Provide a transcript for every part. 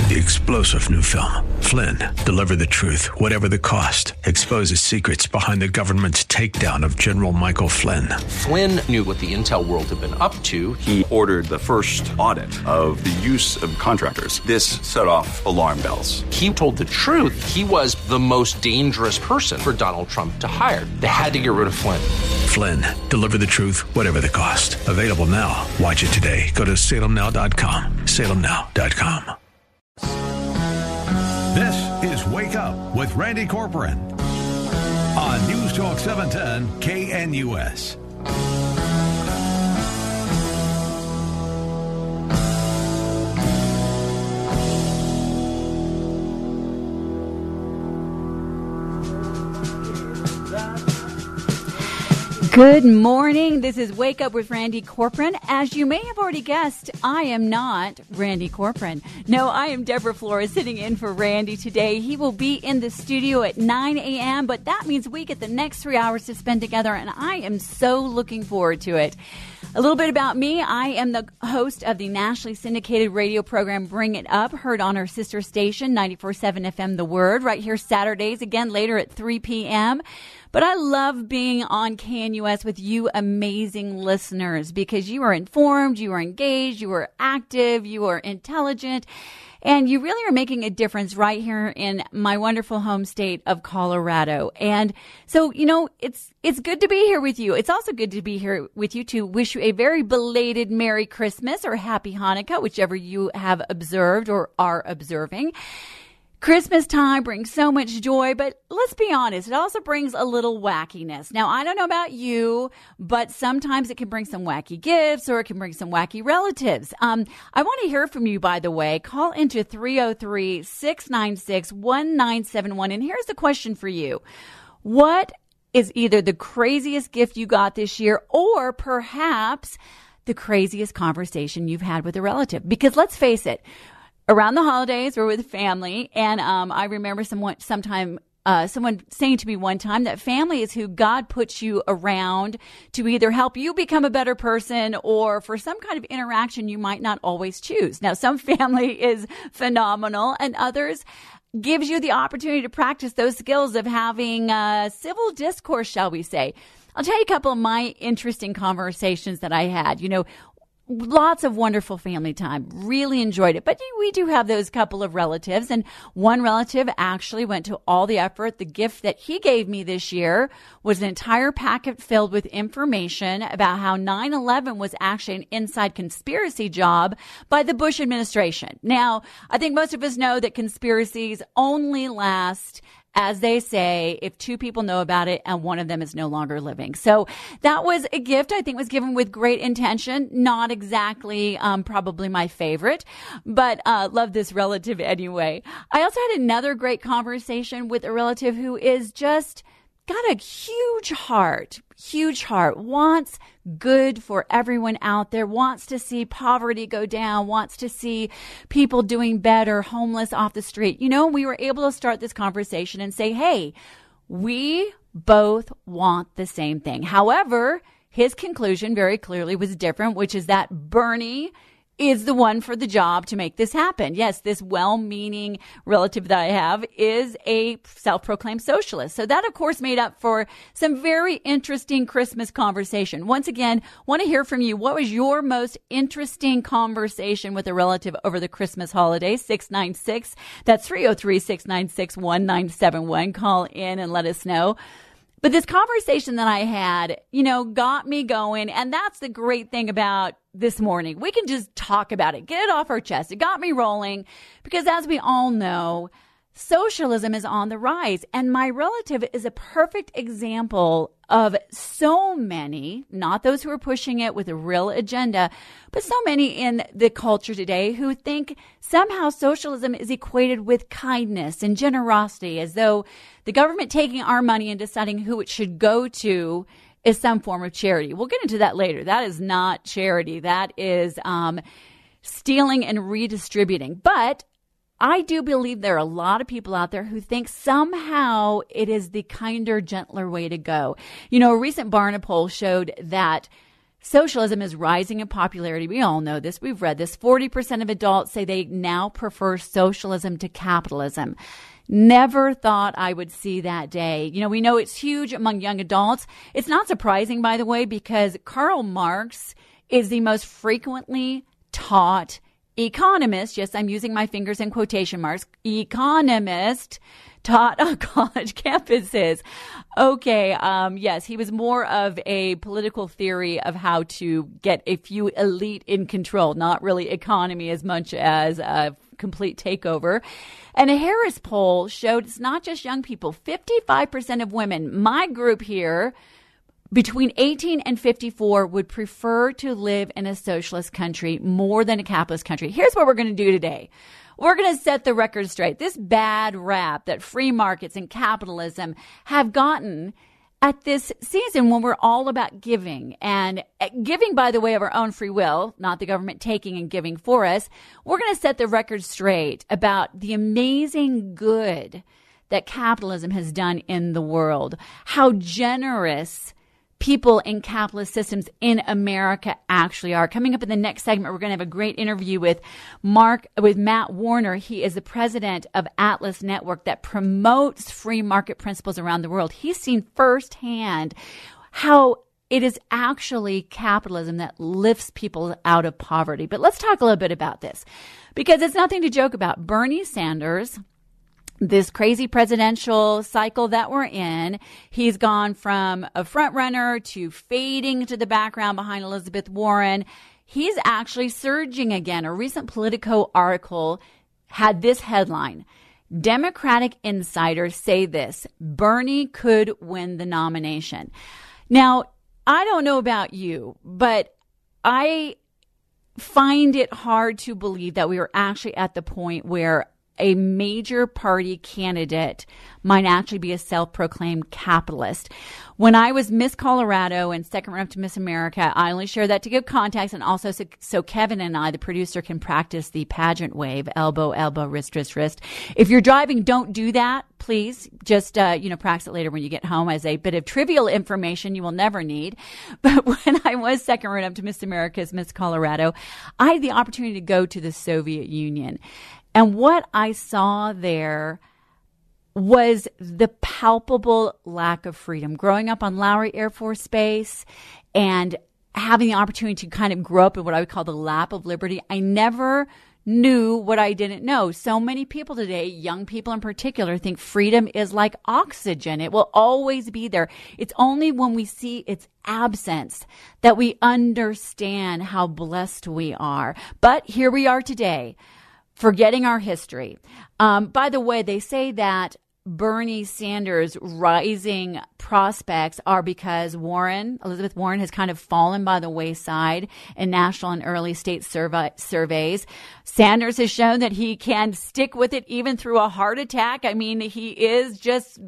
The explosive new film, Flynn, deliver the truth, whatever the cost, exposes secrets behind the government's takedown of General Michael Flynn. Flynn knew what the intel world had been up to. He ordered the first audit of the use of contractors. This set off alarm bells. He told the truth. He was the most dangerous person for Donald Trump to hire. They had to get rid of Flynn. Flynn, deliver the truth, whatever the cost. Available now. Watch it today. Go to salemnow.com. salemnow.com. This is Wake Up with Randy Corcoran on News Talk 710 KNUS. Good morning. This is Wake Up with Randy Corcoran. As you may have already guessed, I am not Randy Corcoran. No, I am Deborah Flores sitting in for Randy today. He will be in the studio at 9 a.m., but that means we get the next 3 hours to spend together, and I am so looking forward to it. A little bit about me. I am the host of the nationally syndicated radio program Bring It Up, heard on our sister station, 94.7 FM The Word, right here Saturdays, again later at 3 p.m., but I love being on KNUS with you amazing listeners because you are informed, you are engaged, you are active, you are intelligent, and you really are making a difference right here in my wonderful home state of Colorado. And so, you know, it's good to be here with you. It's also good to be here with you to wish you a very belated Merry Christmas or Happy Hanukkah, whichever you have observed or are observing. Christmas time brings so much joy, but let's be honest, it also brings a little wackiness. Now, I don't know about you, but sometimes it can bring some wacky gifts or it can bring some wacky relatives. I want to hear from you, by the way. Call into 303-696-1971. And here's the question for you. What is either the craziest gift you got this year or perhaps the craziest conversation you've had with a relative? Because let's face it, around the holidays, we're with family, and I remember someone saying to me one time that family is who God puts you around to either help you become a better person or for some kind of interaction you might not always choose. Now, some family is phenomenal, and others gives you the opportunity to practice those skills of having civil discourse, shall we say. I'll tell you a couple of my interesting conversations that I had. You know, lots of wonderful family time. Really enjoyed it. But we do have those couple of relatives. And one relative actually went to all the effort. The gift that he gave me this year was an entire packet filled with information about how 9/11 was actually an inside conspiracy job by the Bush administration. Now, I think most of us know that conspiracies only last, as they say, if two people know about it and one of them is no longer living. So that was a gift I think was given with great intention. Not exactly probably my favorite, but love this relative anyway. I also had another great conversation with a relative who is just got a huge heart, wants good for everyone out there, wants to see poverty go down, wants to see people doing better, homeless off the street. You know, we were able to start this conversation and say, hey, we both want the same thing. However, his conclusion very clearly was different, which is that Bernie is the one for the job to make this happen. Yes, this well-meaning relative that I have is a self-proclaimed socialist. So that, of course, made up for some very interesting Christmas conversation. Once again, want to hear from you. What was your most interesting conversation with a relative over the Christmas holidays? 696. That's 303-696-1971. Call in and let us know. But this conversation that I had, you know, got me going. And that's the great thing about this morning. We can just talk about it, get it off our chest. It got me rolling because, as we all know, socialism is on the rise. And my relative is a perfect example of so many, not those who are pushing it with a real agenda, but so many in the culture today who think somehow socialism is equated with kindness and generosity, as though the government taking our money and deciding who it should go to is some form of charity. We'll get into that later. That is not charity. That is stealing and redistributing. But I do believe there are a lot of people out there who think somehow it is the kinder, gentler way to go. You know, a recent Barna poll showed that Socialism is rising in popularity. We all know this. We've read this. 40% of adults say they now prefer socialism to capitalism. Never thought I would see that day. You know, we know it's huge among young adults. It's not surprising, by the way, because Karl Marx is the most frequently taught economist. Yes, I'm using my fingers in quotation marks. Economist taught on college campuses. Okay, yes, he was more of a political theory of how to get a few elite in control, not really economy as much as a complete takeover. And a Harris poll showed it's not just young people. 55% of women, my group here, between 18 and 54 would prefer to live in a socialist country more than a capitalist country. Here's what we're going to do today. We're going to set the record straight. This bad rap that free markets and capitalism have gotten at this season when we're all about giving, and giving by the way of our own free will, not the government taking and giving for us, we're going to set the record straight about the amazing good that capitalism has done in the world, how generous people in capitalist systems in America actually are. Coming up in the next segment, we're going to have a great interview with Matt Warner. He is the president of Atlas Network that promotes free market principles around the world. He's seen firsthand how it is actually capitalism that lifts people out of poverty. But let's talk a little bit about this, because it's nothing to joke about. Bernie Sanders, this crazy presidential cycle that we're in, he's gone from a front runner to fading to the background behind Elizabeth Warren. He's actually surging again. A recent Politico article had this headline: Democratic insiders say this, Bernie could win the nomination. Now, I don't know about you, but I find it hard to believe that we are actually at the point where a major party candidate might actually be a self-proclaimed capitalist. When I was Miss Colorado and second run up to Miss America, I only share that to give context, and also so Kevin and I, the producer, can practice the pageant wave: elbow, elbow, wrist, wrist, wrist. If you're driving, don't do that, please. Just practice it later when you get home as a bit of trivial information you will never need. But when I was second run up to Miss America's Miss Colorado, I had the opportunity to go to the Soviet Union. And what I saw there was the palpable lack of freedom. Growing up on Lowry Air Force Base and having the opportunity to kind of grow up in what I would call the lap of liberty, I never knew what I didn't know. So many people today, young people in particular, think freedom is like oxygen. It will always be there. It's only when we see its absence that we understand how blessed we are. But here we are today, forgetting our history. By the way, they say that Bernie Sanders' rising prospects are because Elizabeth Warren has kind of fallen by the wayside in national and early state surveys. Sanders has shown that he can stick with it even through a heart attack. I mean, he's just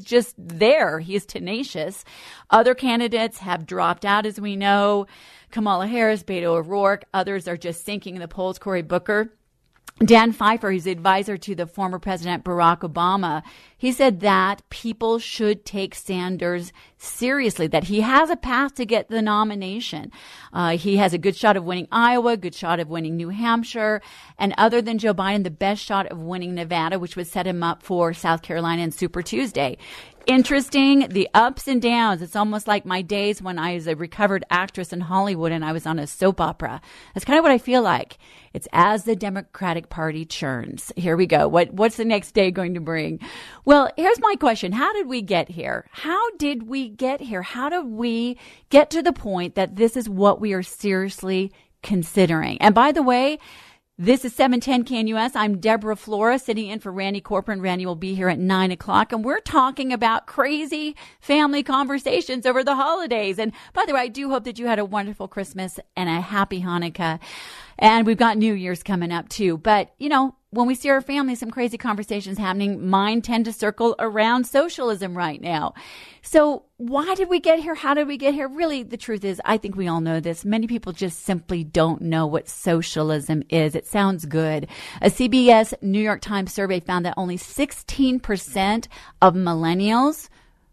there. He's tenacious. Other candidates have dropped out, as we know. Kamala Harris, Beto O'Rourke. Others are just sinking in the polls. Cory Booker. Dan Pfeiffer, who's the advisor to the former President Barack Obama, he said that people should take Sanders seriously, that he has a path to get the nomination. He has a good shot of winning Iowa, good shot of winning New Hampshire, and other than Joe Biden, the best shot of winning Nevada, which would set him up for South Carolina and Super Tuesday. Interesting, the ups and downs. It's almost like my days when I was a recovered actress in Hollywood and I was on a soap opera. That's kind of what I feel like. It's as the Democratic Party churns. Here we go. What's the next day going to bring? Well, here's my question. How did we get here? How did we get here? How did we get to the point that this is what we are seriously considering? And by the way, this is 710 KNUS. I'm Deborah Flora, sitting in for Randy Corcoran. Randy will be here at 9 o'clock, and we're talking about crazy family conversations over the holidays. And by the way, I do hope that you had a wonderful Christmas and a happy Hanukkah. And we've got New Year's coming up too. But, when we see our family, some crazy conversations happening, mine tend to circle around socialism right now. So why did we get here? How did we get here? Really, the truth is, I think we all know this. Many people just simply don't know what socialism is. It sounds good. A CBS New York Times survey found that only 16% of millennials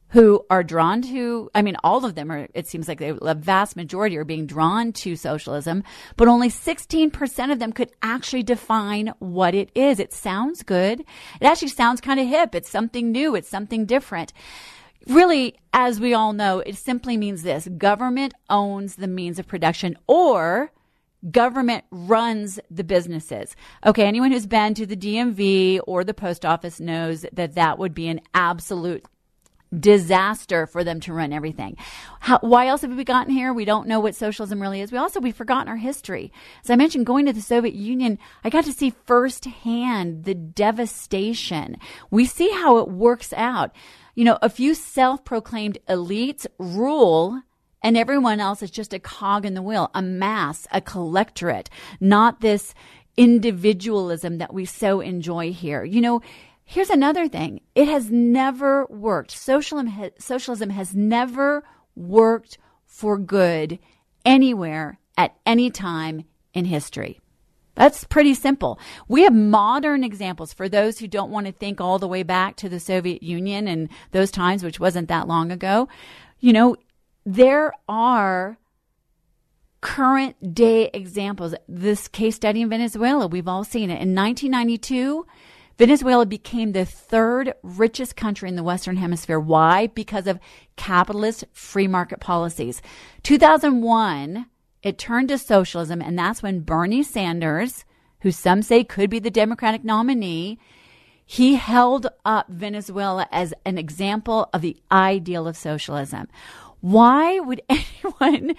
who are drawn to, all of them are, it seems like a vast majority are being drawn to socialism, but only 16% of them could actually define what it is. It sounds good. It actually sounds kind of hip. It's something new. It's something different. Really, as we all know, it simply means this: government owns the means of production, or government runs the businesses. Okay, anyone who's been to the DMV or the post office knows that that would be an absolute disaster for them to run everything. Why else have we gotten here? We don't know what socialism really is. We've forgotten our history. As I mentioned, going to the Soviet Union, I got to see firsthand the devastation. We see how it works out. A few self-proclaimed elites rule, and everyone else is just a cog in the wheel, a mass, a collectorate, not this individualism that we so enjoy here. Here's another thing. It has never worked. Socialism has never worked for good anywhere at any time in history. That's pretty simple. We have modern examples for those who don't want to think all the way back to the Soviet Union and those times, which wasn't that long ago. There are current day examples. This case study in Venezuela, we've all seen it. In 1992, Venezuela became the third richest country in the Western Hemisphere. Why? Because of capitalist free market policies. 2001, it turned to socialism, and that's when Bernie Sanders, who some say could be the Democratic nominee, he held up Venezuela as an example of the ideal of socialism. Why would anyone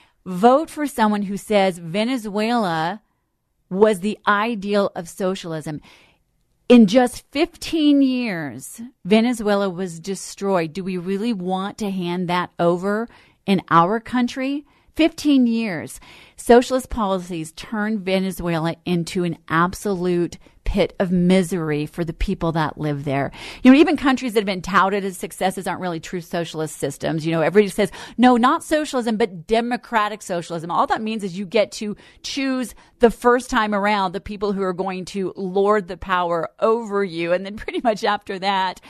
vote for someone who says Venezuela was the ideal of socialism? In just 15 years, Venezuela was destroyed. Do we really want to hand that over in our country? 15 years. Socialist policies turned Venezuela into an absolute pit of misery for the people that live there. Even countries that have been touted as successes aren't really true socialist systems. Everybody says, no, not socialism, but democratic socialism. All that means is you get to choose the first time around the people who are going to lord the power over you. And then pretty much after that,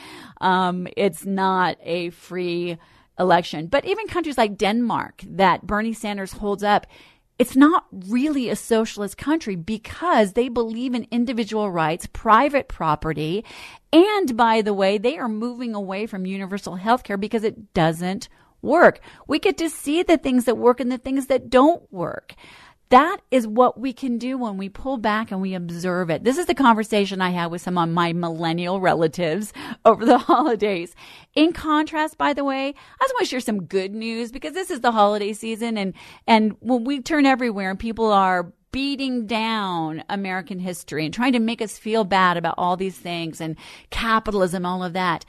it's not a free election. But even countries like Denmark that Bernie Sanders holds up, it's not really a socialist country because they believe in individual rights, private property, and by the way, they are moving away from universal health care because it doesn't work. We get to see the things that work and the things that don't work. That is what we can do when we pull back and we observe it. This is the conversation I had with some of my millennial relatives over the holidays. In contrast, by the way, I just want to share some good news because this is the holiday season and when we turn everywhere and people are beating down American history and trying to make us feel bad about all these things and capitalism, all of that.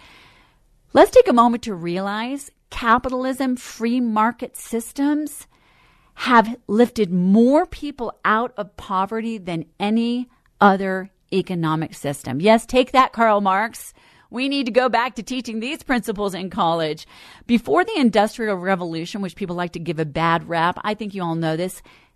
Let's take a moment to realize capitalism, free market systems have lifted more people out of poverty than any other economic system. Yes, take that, Karl Marx. We need to go back to teaching these principles in college. Before the Industrial Revolution, which people like to give a bad rap, I think you all know this,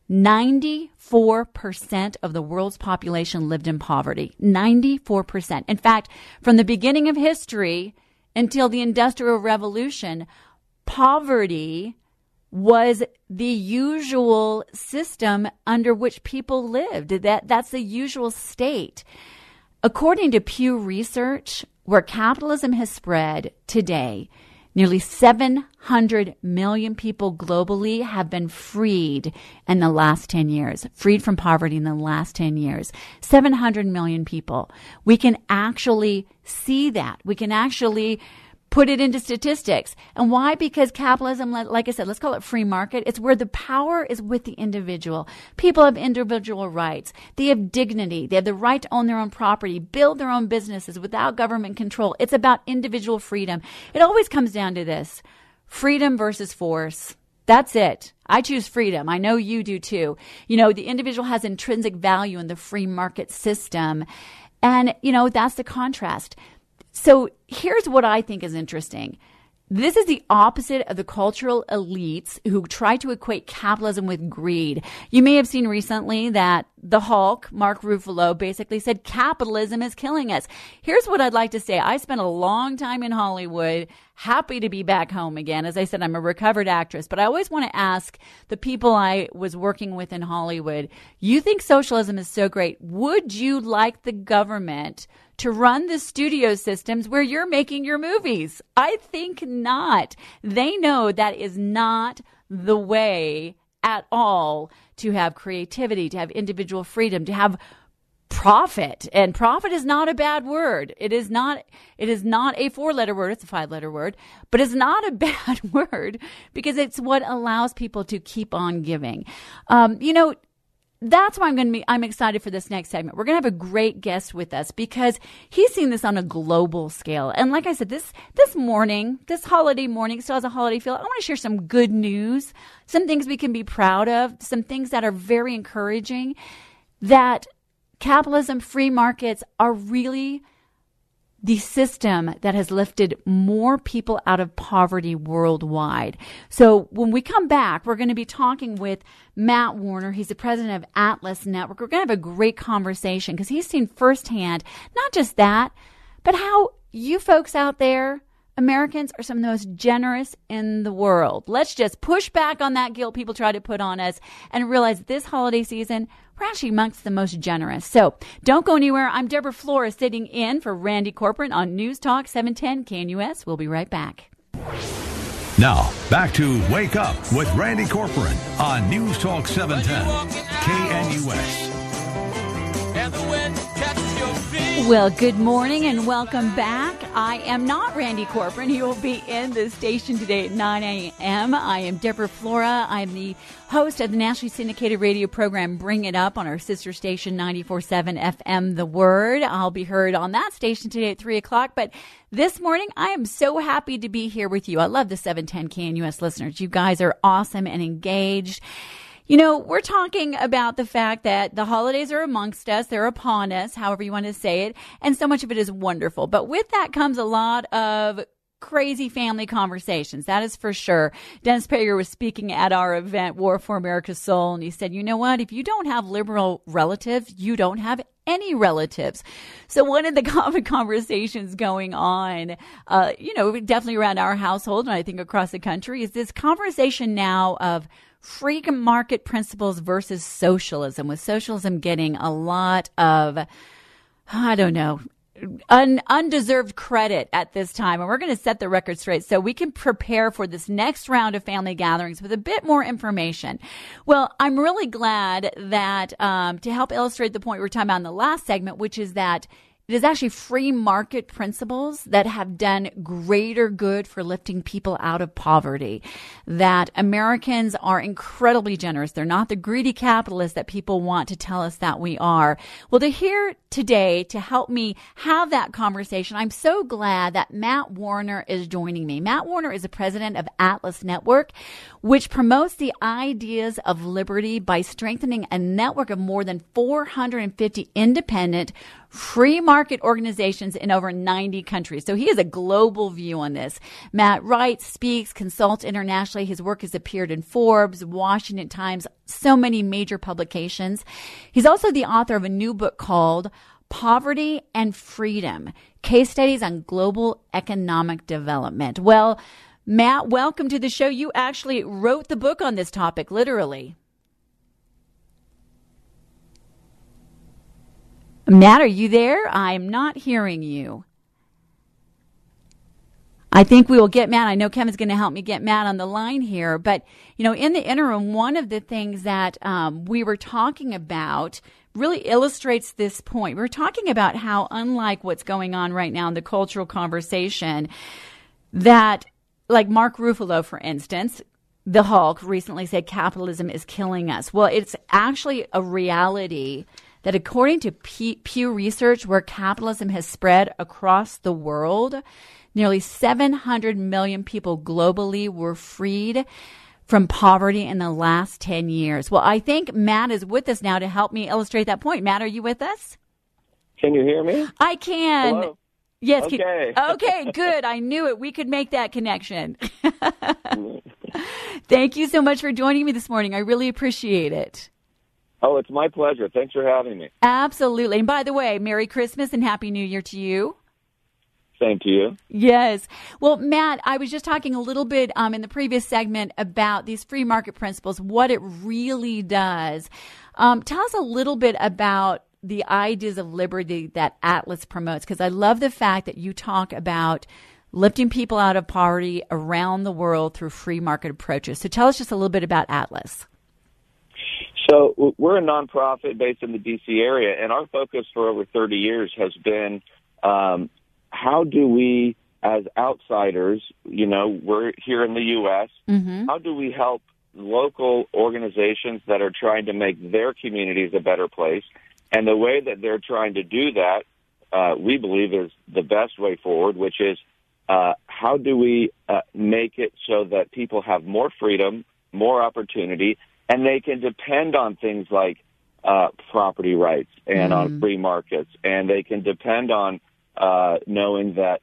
94% of the world's population lived in poverty. 94%. In fact, from the beginning of history until the Industrial Revolution, poverty was the usual system under which people lived. That's the usual state. According to Pew Research, where capitalism has spread today, nearly 700 million people globally have been freed in the last 10 years, freed from poverty in the last 10 years. 700 million people. We can actually see that. We can actually put it into statistics. And why? Because capitalism, like I said, let's call it free market. It's where the power is with the individual. People have individual rights. They have dignity. They have the right to own their own property, build their own businesses without government control. It's about individual freedom. It always comes down to this: freedom versus force. That's it. I choose freedom. I know you do too. The individual has intrinsic value in the free market system. And, that's the contrast. So here's what I think is interesting. This is the opposite of the cultural elites who try to equate capitalism with greed. You may have seen recently that the Hulk, Mark Ruffalo, basically said capitalism is killing us. Here's what I'd like to say. I spent a long time in Hollywood, happy to be back home again. As I said, I'm a recovered actress, but I always want to ask the people I was working with in Hollywood, you think socialism is so great. Would you like the government to run the studio systems where you're making your movies? I think not. They know that is not the way at all to have creativity, to have individual freedom, to have profit. And profit is not a bad word. It is not a 4-letter word. It's a 5-letter word, but it's not a bad word because it's what allows people to keep on giving. That's why I'm excited for this next segment. We're going to have a great guest with us because he's seen this on a global scale. And like I said, this holiday morning still has a holiday feel. I want to share some good news, some things we can be proud of, some things that are very encouraging, that capitalism, free markets are really the system that has lifted more people out of poverty worldwide. So when we come back, we're going to be talking with Matt Warner. He's the president of Atlas Network. We're going to have a great conversation because he's seen firsthand, not just that, but how you folks out there, Americans, are some of the most generous in the world. Let's just push back on that guilt people try to put on us and realize this holiday season, we're actually amongst the most generous. So don't go anywhere. I'm Deborah Flores sitting in for Randy Corcoran on News Talk 710 KNUS. We'll be right back. Now, back to Wake Up with Randy Corcoran on News Talk 710 KNUS. Well, good morning and welcome back. I am not Randy Corcoran. He will be in the station today at 9 a.m. I am Deborah Flora. I'm the host of the nationally syndicated radio program Bring It Up on our sister station 94.7 FM The Word. I'll be heard on that station today at 3 o'clock. But this morning, I am so happy to be here with you. I love the 710 KNUS listeners. You guys are awesome and engaged. You know, we're talking about the fact that the holidays are amongst us. They're upon us, however you want to say it. And so much of it is wonderful. But with that comes a lot of crazy family conversations. That is for sure. Dennis Prager was speaking at our event, War for America's Soul, and he said, you know what? If you don't have liberal relatives, you don't have any relatives. So one of the common conversations going on, definitely around our household, and I think across the country, is this conversation now of free market principles versus socialism, with socialism getting a lot of, undeserved credit at this time. And we're going to set the record straight so we can prepare for this next round of family gatherings with a bit more information. Well, I'm really glad that to help illustrate the point we were talking about in the last segment, which is that it is actually free market principles that have done greater good for lifting people out of poverty, that Americans are incredibly generous. They're not the greedy capitalists that people want to tell us that we are. Well, they're here today to help me have that conversation. I'm so glad that Matt Warner is joining me. Matt Warner is the president of Atlas Network, which promotes the ideas of liberty by strengthening a network of more than 450 independent free market organizations in over 90 countries. So he has a global view on this. Matt writes, speaks, consults internationally. His work has appeared in Forbes, Washington Times, so many major publications. He's also the author of a new book called Poverty and Freedom, Case Studies on Global Economic Development. Well, Matt, welcome to the show. You actually wrote the book on this topic, literally. Matt, are you there? I'm not hearing you. I think we will get Matt. I know Kevin's going to help me get Matt on the line here. But, in the interim, one of the things that we were talking about really illustrates this point. We're talking about how, unlike what's going on right now in the cultural conversation, that, like Mark Ruffalo, for instance, the Hulk recently said capitalism is killing us. Well, it's actually a reality that according to Pew Research, where capitalism has spread across the world, nearly 700 million people globally were freed from poverty in the last 10 years. Well, I think Matt is with us now to help me illustrate that point. Matt, are you with us? Can you hear me? I can. Hello? Yes. Okay. Okay, good. I knew it. We could make that connection. Thank you so much for joining me this morning. I really appreciate it. Oh, it's my pleasure. Thanks for having me. Absolutely. And by the way, Merry Christmas and Happy New Year to you. Same to you. Yes. Well, Matt, I was just talking a little bit in the previous segment about these free market principles, what it really does. Tell us a little bit about the ideas of liberty that Atlas promotes, because I love the fact that you talk about lifting people out of poverty around the world through free market approaches. So tell us just a little bit about Atlas. So we're a nonprofit based in the D.C. area, and our focus for over 30 years has been how do we, as outsiders, we're here in the U.S., how do we help local organizations that are trying to make their communities a better place? And the way that they're trying to do that, we believe, is the best way forward, which is how do we make it so that people have more freedom, more opportunity, and they can depend on things like property rights and on free markets, and they can depend on knowing that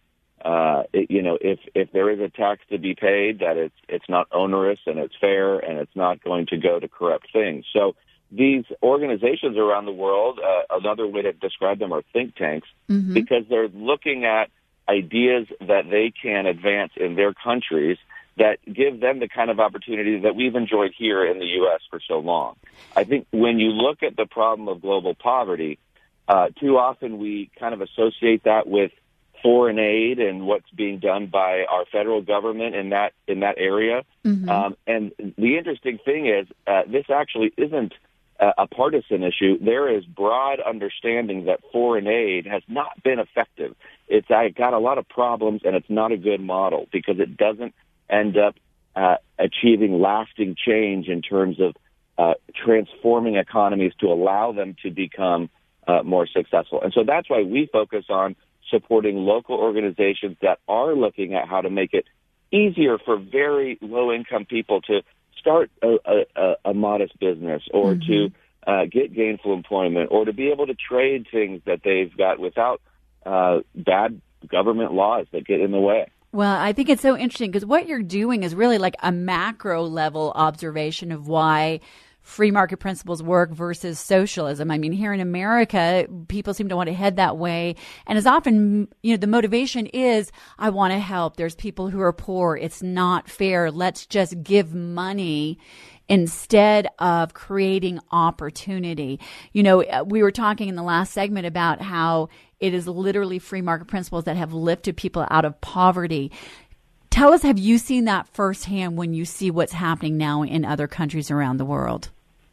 if there is a tax to be paid, that it's not onerous and it's fair and it's not going to go to corrupt things. So these organizations around the world, another way to describe them are think tanks, because they're looking at ideas that they can advance in their countries that give them the kind of opportunity that we've enjoyed here in the U.S. for so long. I think when you look at the problem of global poverty, too often we kind of associate that with foreign aid and what's being done by our federal government in that area. And the interesting thing is this actually isn't a partisan issue. There is broad understanding that foreign aid has not been effective. It's got a lot of problems, and it's not a good model because it doesn't end up achieving lasting change in terms of transforming economies to allow them to become more successful. And so that's why we focus on supporting local organizations that are looking at how to make it easier for very low-income people to start a modest business or to get gainful employment or to be able to trade things that they've got without bad government laws that get in the way. Well, I think it's so interesting because what you're doing is really like a macro level observation of why free market principles work versus socialism. I mean, here in America, people seem to want to head that way. And as often, the motivation is, I want to help. There's people who are poor. It's not fair. Let's just give money instead of creating opportunity. We were talking in the last segment about how it is literally free market principles that have lifted people out of poverty. Tell us, have you seen that firsthand when you see what's happening now in other countries around the world?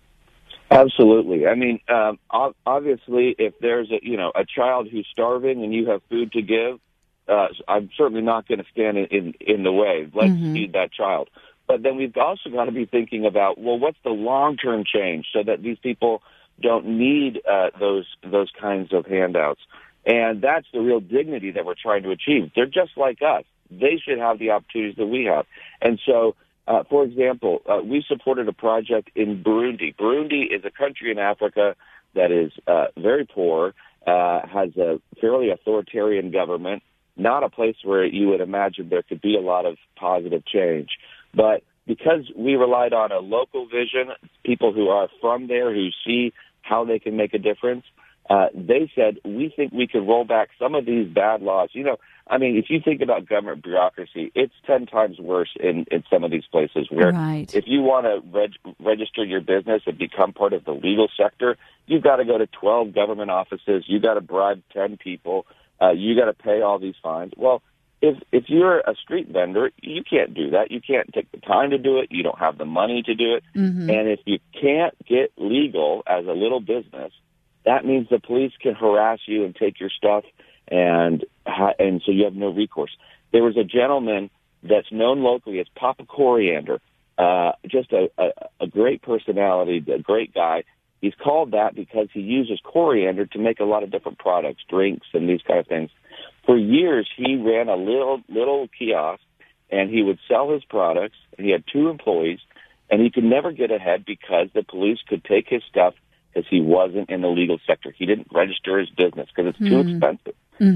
Absolutely. I mean, obviously, if there's a child who's starving and you have food to give, I'm certainly not going to stand in the way. Let's feed that child. But then we've also got to be thinking about, well, what's the long-term change so that these people don't need those kinds of handouts? And that's the real dignity that we're trying to achieve. They're just like us. They should have the opportunities that we have. And so, for example, we supported a project in Burundi. Burundi is a country in Africa that is very poor, has a fairly authoritarian government, not a place where you would imagine there could be a lot of positive change. But because we relied on a local vision, people who are from there, who see how they can make a difference, they said, we think we could roll back some of these bad laws. If you think about government bureaucracy, it's 10 times worse in some of these places where if you want to register your business and become part of the legal sector, you've got to go to 12 government offices. You've got to bribe 10 people. You got to pay all these fines. Well, if you're a street vendor, you can't do that. You can't take the time to do it. You don't have the money to do it. And if you can't get legal as a little business, that means the police can harass you and take your stuff, and so you have no recourse. There was a gentleman that's known locally as Papa Coriander, just a great personality, a great guy. He's called that because he uses coriander to make a lot of different products, drinks, and these kind of things. For years, he ran a little kiosk, and he would sell his products, and he had 2 employees, and he could never get ahead because the police could take his stuff because he wasn't in the legal sector. He didn't register his business because it's too expensive.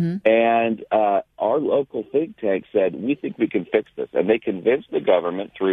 And our local think tank said, we think we can fix this. And they convinced the government through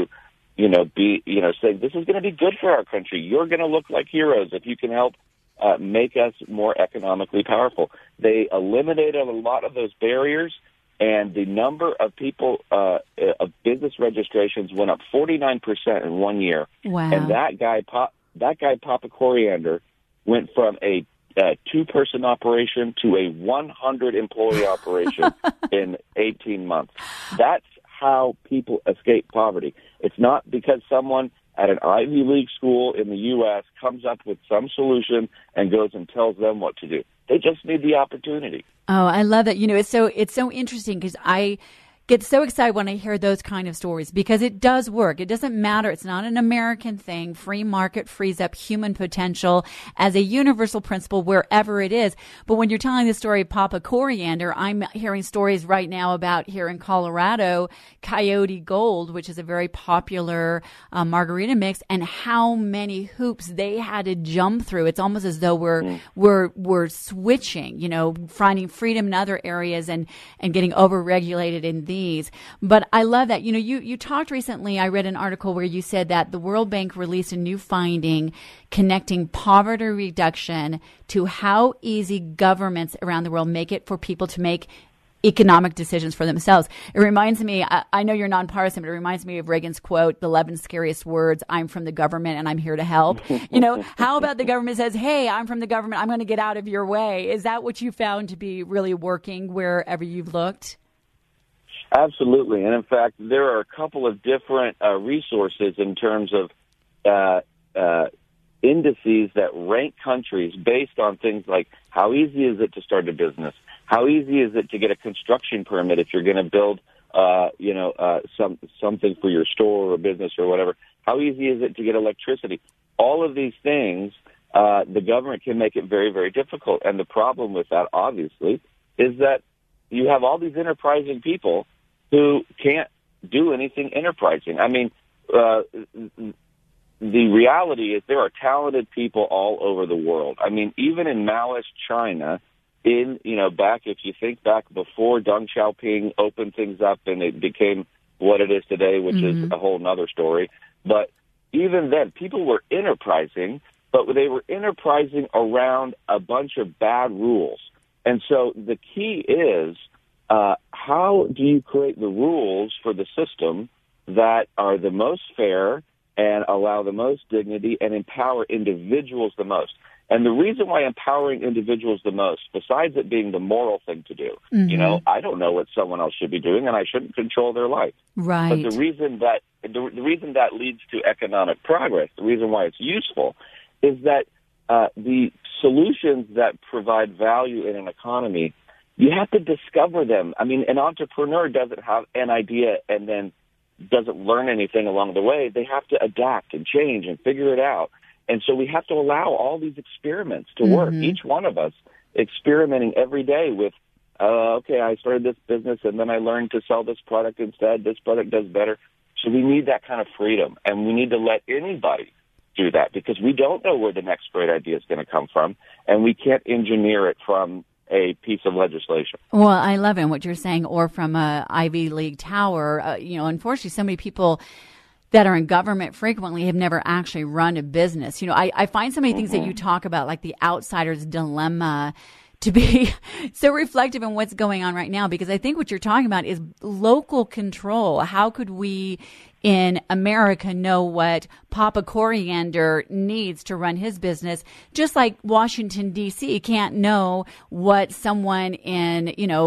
saying this is going to be good for our country. You're going to look like heroes if you can help make us more economically powerful. They eliminated a lot of those barriers, and the number of people of business registrations went up 49% in 1 year. Wow! And that guy Papa Coriander, went from a 2-person operation to a 100-employee operation in 18 months. That's how people escape poverty. It's not because someone at an Ivy League school in the U.S. comes up with some solution and goes and tells them what to do. They just need the opportunity. Oh, I love that. It's so interesting because I get so excited when I hear those kind of stories because it does work. It doesn't matter. It's not an American thing. Free market frees up human potential as a universal principle wherever it is. But when you're telling the story of Papa Coriander, I'm hearing stories right now about here in Colorado, Coyote Gold, which is a very popular margarita mix, and how many hoops they had to jump through. It's almost as though we're switching, finding freedom in other areas and getting overregulated in these. But I love that. You talked recently, I read an article where you said that the World Bank released a new finding connecting poverty reduction to how easy governments around the world make it for people to make economic decisions for themselves. It reminds me, I know you're nonpartisan, but it reminds me of Reagan's quote, the 11 scariest words, I'm from the government and I'm here to help. How about the government says, hey, I'm from the government, I'm going to get out of your way. Is that what you found to be really working wherever you've looked? Absolutely. And in fact, there are a couple of different resources in terms of indices that rank countries based on things like how easy is it to start a business? How easy is it to get a construction permit if you're going to build, something for your store or business or whatever? How easy is it to get electricity? All of these things, the government can make it very, very difficult. And the problem with that, obviously, is that you have all these enterprising people who can't do anything enterprising. I mean, the reality is there are talented people all over the world. I mean, even in Maoist China, if you think back before Deng Xiaoping opened things up and it became what it is today, which is a whole nother story. But even then, people were enterprising, but they were enterprising around a bunch of bad rules. And so the key is, how do you create the rules for the system that are the most fair and allow the most dignity and empower individuals the most? And the reason why empowering individuals the most, besides it being the moral thing to do, I don't know what someone else should be doing, and I shouldn't control their life. Right. But the reason that leads to economic progress, the reason why it's useful, is that the solutions that provide value in an economy, you have to discover them. I mean, an entrepreneur doesn't have an idea and then doesn't learn anything along the way. They have to adapt and change and figure it out. And so we have to allow all these experiments to work, each one of us experimenting every day with, I started this business and then I learned to sell this product instead. This product does better. So we need that kind of freedom, and we need to let anybody do that because we don't know where the next great idea is going to come from, and we can't engineer it from a piece of legislation. Well, I love it, what you're saying, or from a Ivy League tower. Unfortunately, so many people that are in government frequently have never actually run a business. I find so many things that you talk about, like the outsider's dilemma, to be so reflective in what's going on right now, because I think what you're talking about is local control. How could we in America know what Papa Coriander needs to run his business, just like Washington, D.C. can't know what someone in,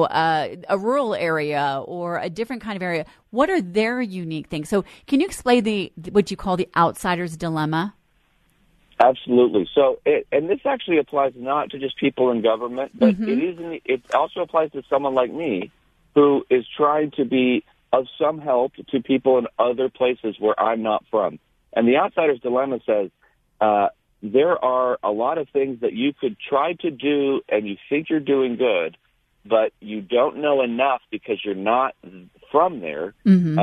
a rural area or a different kind of area, what are their unique things? So can you explain what you call the outsider's dilemma? Absolutely. So, and this actually applies not to just people in government, but it also applies to someone like me who is trying to be of some help to people in other places where I'm not from. And the outsider's dilemma says there are a lot of things that you could try to do and you think you're doing good, but you don't know enough because you're not from there and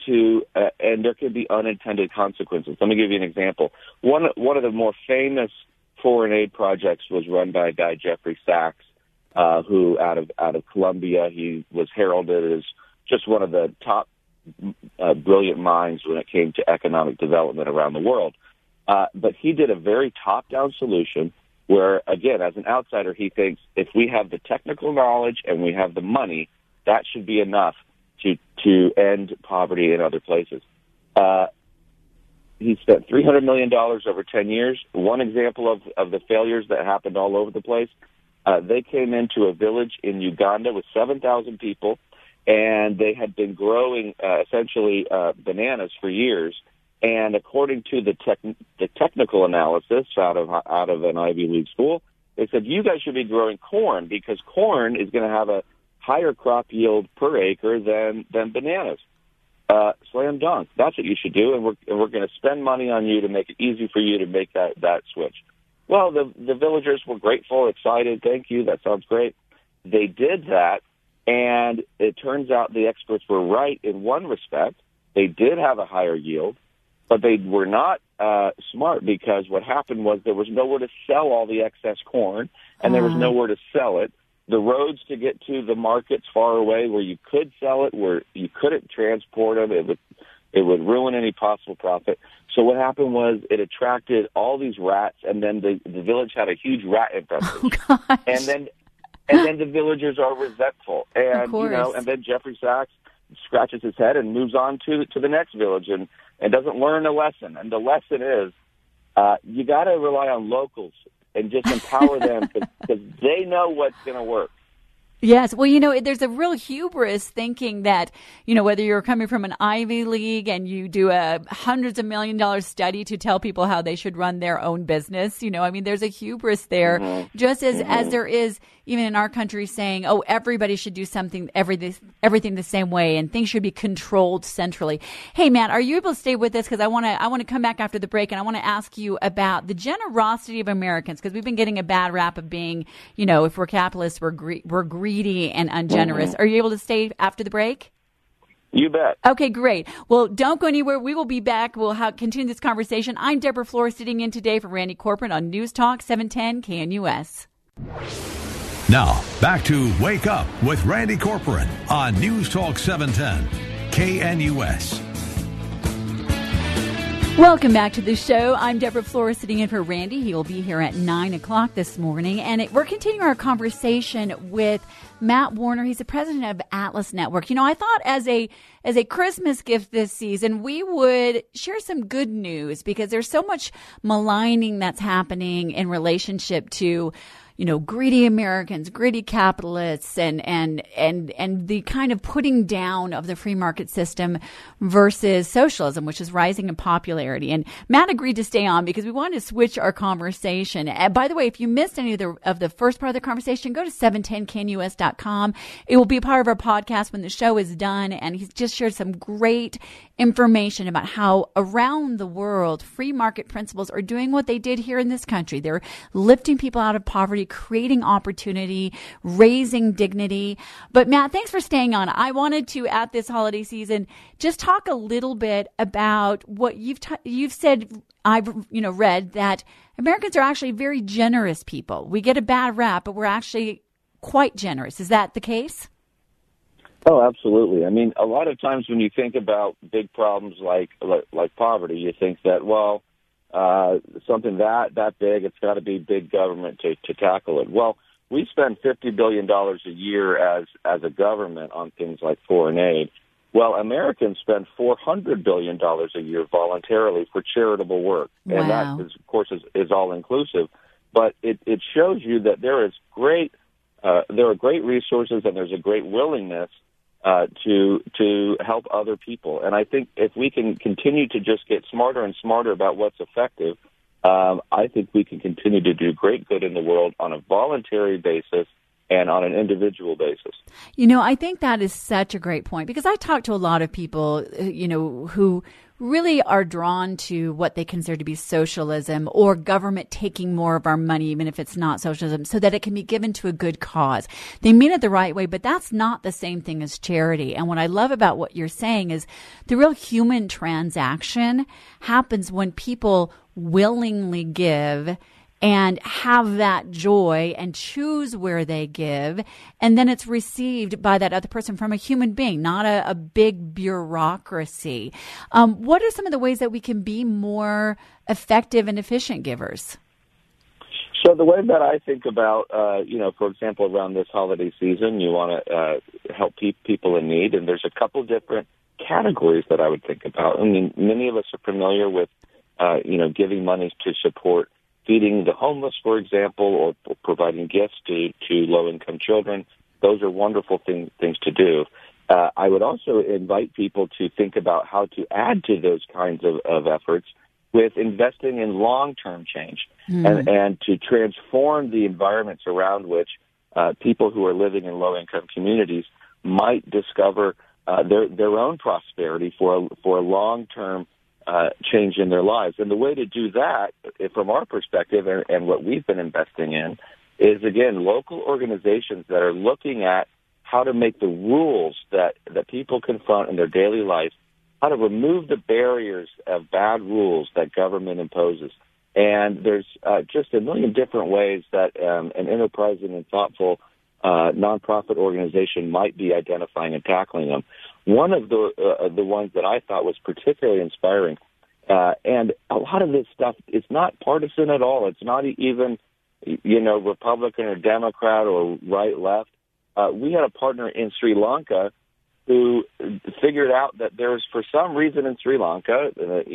there could be unintended consequences. Let me give you an example. One of the more famous foreign aid projects was run by a guy, Jeffrey Sachs, who out of Colombia, he was heralded as just one of the top brilliant minds when it came to economic development around the world. But he did a very top-down solution where, again, as an outsider, he thinks if we have the technical knowledge and we have the money, that should be enough to end poverty in other places. He spent $300 million over 10 years. One example of the failures that happened all over the place, they came into a village in Uganda with 7,000 people, and they had been growing essentially bananas for years. And according to the technical analysis out of an Ivy League school, they said, you guys should be growing corn because corn is going to have a higher crop yield per acre than bananas. Slam dunk. That's what you should do, and we're going to spend money on you to make it easy for you to make that switch. Well, the villagers were grateful, excited. Thank you. That sounds great. They did that, and it turns out the experts were right in one respect. They did have a higher yield, but they were not smart because what happened was there was nowhere to sell all the excess corn, and there was nowhere to sell it. The roads to get to the markets far away where you could sell it, where you couldn't transport them, it would ruin any possible profit. So what happened was it attracted all these rats, and then the village had a huge rat infestation. Oh, gosh. And then the villagers are resentful, and and then Jeffrey Sachs scratches his head and moves on to the next village and doesn't learn a lesson. And the lesson is you got to rely on locals and just empower them because they know what's going to work. Yes. Well, there's a real hubris thinking that, whether you're coming from an Ivy League and you do a hundreds of $1 million study to tell people how they should run their own business, there's a hubris there, just as there is even in our country saying, oh, everybody should do everything the same way and things should be controlled centrally. Hey, Matt, are you able to stay with us? Because I want to come back after the break and I want to ask you about the generosity of Americans, because we've been getting a bad rap of being, if we're capitalists, we're greedy and ungenerous. Are you able to stay after the break? You bet. Okay, great. Well, don't go anywhere. We will be back. We'll continue this conversation. I'm Deborah Flores sitting in today for Randy Corcoran on News Talk 710 KNUS. Now, back to Wake Up with Randy Corcoran on News Talk 710 KNUS. Welcome back to the show. I'm Deborah Flores sitting in for Randy. He will be here at 9 o'clock this morning. And we're continuing our conversation with Matt Warner. He's the president of Atlas Network. I thought as a Christmas gift this season, we would share some good news because there's so much maligning that's happening in relationship to greedy Americans, greedy capitalists, and the kind of putting down of the free market system versus socialism, which is rising in popularity. And Matt agreed to stay on because we wanted to switch our conversation. And by the way, if you missed any of the first part of the conversation, go to 710knus.com. It will be a part of our podcast when the show is done. And he's just shared some great information about how around the world free market principles are doing what they did here in this country. They're lifting people out of poverty, creating opportunity, raising dignity. But Matt, thanks for staying on. I wanted to, at this holiday season, just talk a little bit about what you've said. I've read that Americans are actually very generous people. We get a bad rap, but we're actually quite generous. Is that the case? Oh, absolutely. I mean, a lot of times when you think about big problems like poverty, you think that, something that big, it's got to be big government to tackle it. Well, we spend $50 billion a year as a government on things like foreign aid. Well, Americans spend $400 billion a year voluntarily for charitable work. Wow. And that, of course, is all-inclusive. But it shows you that there are great resources and there's a great willingness to help other people. And I think if we can continue to just get smarter and smarter about what's effective, I think we can continue to do great good in the world on a voluntary basis and on an individual basis. I think that is such a great point because I talk to a lot of people, who really are drawn to what they consider to be socialism or government taking more of our money, even if it's not socialism, so that it can be given to a good cause. They mean it the right way, but that's not the same thing as charity. And what I love about what you're saying is the real human transaction happens when people willingly give and have that joy and choose where they give. And then it's received by that other person from a human being, not a big bureaucracy. What are some of the ways that we can be more effective and efficient givers? So the way that I think about, for example, around this holiday season, you want to help people in need, and there's a couple different categories that I would think about. I mean, many of us are familiar with, giving money to support feeding the homeless, for example, or providing gifts to low-income children. Those are wonderful things to do. I would also invite people to think about how to add to those kinds of efforts with investing in long-term change and to transform the environments around which people who are living in low-income communities might discover their own prosperity for a long-term change in their lives. And the way to do that, from our perspective, and what we've been investing in, is, again, local organizations that are looking at how to make the rules that people confront in their daily life, how to remove the barriers of bad rules that government imposes. And there's just a million different ways that an enterprising and thoughtful nonprofit organization might be identifying and tackling them. One of the ones that I thought was particularly inspiring, and a lot of this stuff is not partisan at all. It's not even, Republican or Democrat or right-left. We had a partner in Sri Lanka who figured out that there's, for some reason in Sri Lanka,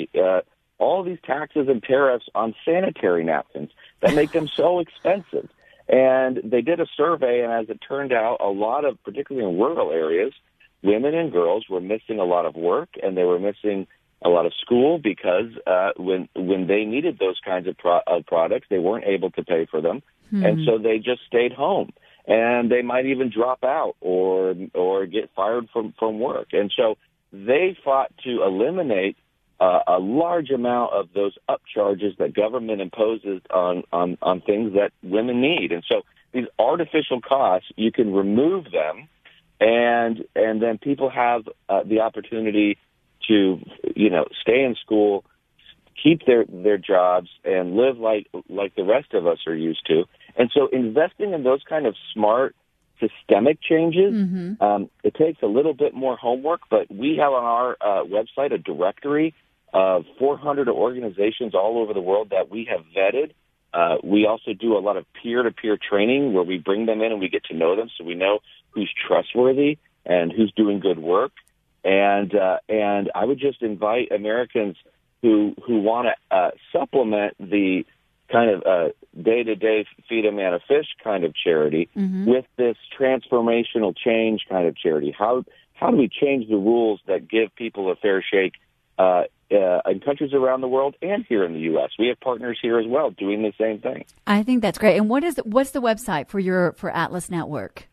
all these taxes and tariffs on sanitary napkins that make them so expensive. And they did a survey, and as it turned out, a lot of, particularly in rural areas, women and girls were missing a lot of work, and they were missing a lot of school because when they needed those kinds of products, they weren't able to pay for them, and so they just stayed home. And they might even drop out or get fired from work. And so they fought to eliminate a large amount of those upcharges that government imposes on things that women need. And so these artificial costs, you can remove them, and then people have the opportunity to, stay in school, keep their jobs, and live like the rest of us are used to. And so investing in those kind of smart, systemic changes, it takes a little bit more homework, but we have on our website a directory of 400 organizations all over the world that we have vetted. We also do a lot of peer-to-peer training where we bring them in and we get to know them so we know who's trustworthy and who's doing good work. And I would just invite Americans who want to supplement the kind of day-to-day feed a man a fish kind of charity with this transformational change kind of charity. How do we change the rules that give people a fair shake in countries around the world and here in the U.S.? We have partners here as well doing the same thing. I think that's great. And what's the website for Atlas Network?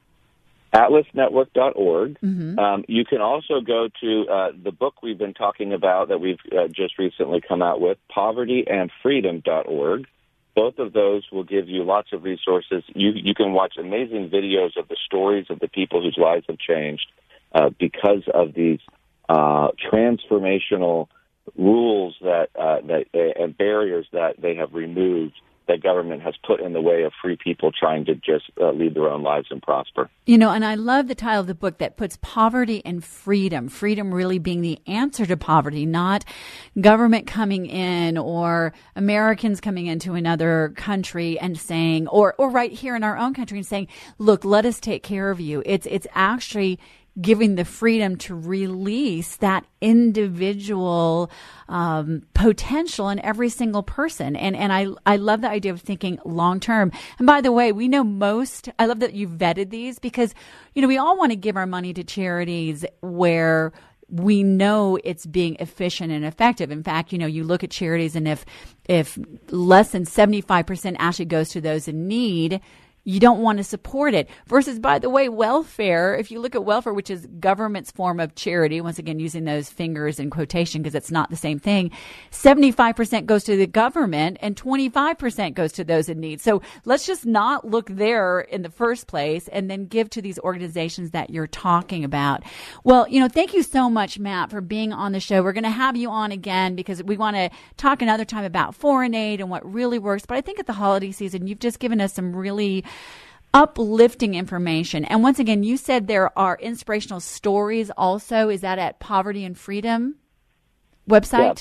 atlasnetwork.org. You can also go to the book we've been talking about that we've just recently come out with, povertyandfreedom.org. Both of those will give you lots of resources. You can watch amazing videos of the stories of the people whose lives have changed because of these transformational rules and barriers that they have removed, that government has put in the way of free people trying to just lead their own lives and prosper. And I love the title of the book that puts poverty and freedom really being the answer to poverty, not government coming in or Americans coming into another country and saying, or right here in our own country and saying, look, let us take care of you. It's actually giving the freedom to release that individual potential in every single person. And I love the idea of thinking long term. And by the way, we know I love that you've vetted these because, we all want to give our money to charities where we know it's being efficient and effective. In fact, you look at charities and if less than 75% actually goes to those in need, you don't want to support it. Versus, by the way, welfare, if you look at welfare, which is government's form of charity, once again, using those fingers in quotation because it's not the same thing, 75% goes to the government and 25% goes to those in need. So let's just not look there in the first place and then give to these organizations that you're talking about. Well, thank you so much, Matt, for being on the show. We're going to have you on again because we want to talk another time about foreign aid and what really works. But I think at the holiday season, you've just given us some really uplifting information. And once again, you said there are inspirational stories also. Is that at Poverty and Freedom website?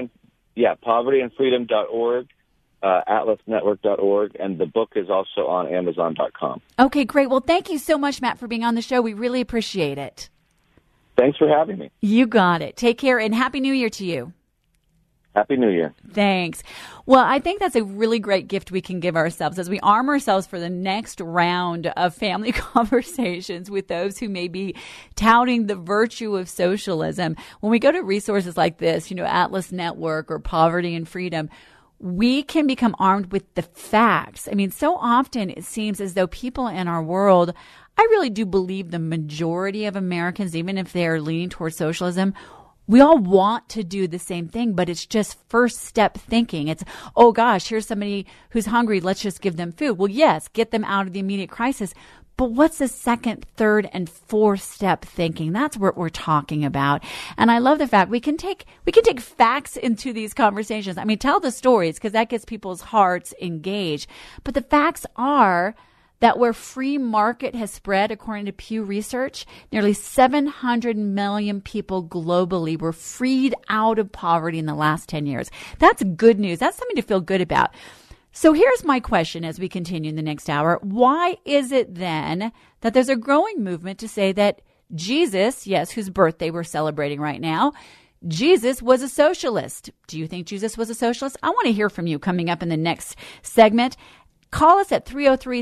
povertyandfreedom.org. atlasnetwork.org, and the book is also on Amazon.com. Okay, great. Well, thank you so much, Matt, for being on the show. We really appreciate it. Thanks for having me. You got it. Take care, and Happy New Year to you. Happy New Year. Thanks. Well, I think that's a really great gift we can give ourselves as we arm ourselves for the next round of family conversations with those who may be touting the virtue of socialism. When we go to resources like this, Atlas Network or Poverty and Freedom, we can become armed with the facts. I mean, so often it seems as though people in our world, I really do believe the majority of Americans, even if they're leaning towards socialism, we all want to do the same thing, but it's just first step thinking. It's, oh gosh, here's somebody who's hungry. Let's just give them food. Well, yes, get them out of the immediate crisis. But what's the second, third, and fourth step thinking? That's what we're talking about. And I love the fact we can take facts into these conversations. I mean, tell the stories because that gets people's hearts engaged. But the facts are that where free market has spread, according to Pew Research, nearly 700 million people globally were freed out of poverty in the last 10 years. That's good news. That's something to feel good about. So here's my question as we continue in the next hour. Why is it then that there's a growing movement to say that Jesus, yes, whose birthday we're celebrating right now, Jesus was a socialist? Do you think Jesus was a socialist? I want to hear from you coming up in the next segment. Call us at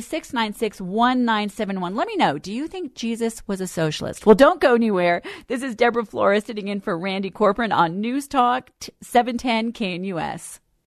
303-696-1971. Let me know, do you think Jesus was a socialist? Well, don't go anywhere. This is Deborah Flores sitting in for Randy Corcoran on News Talk 710 KNUS.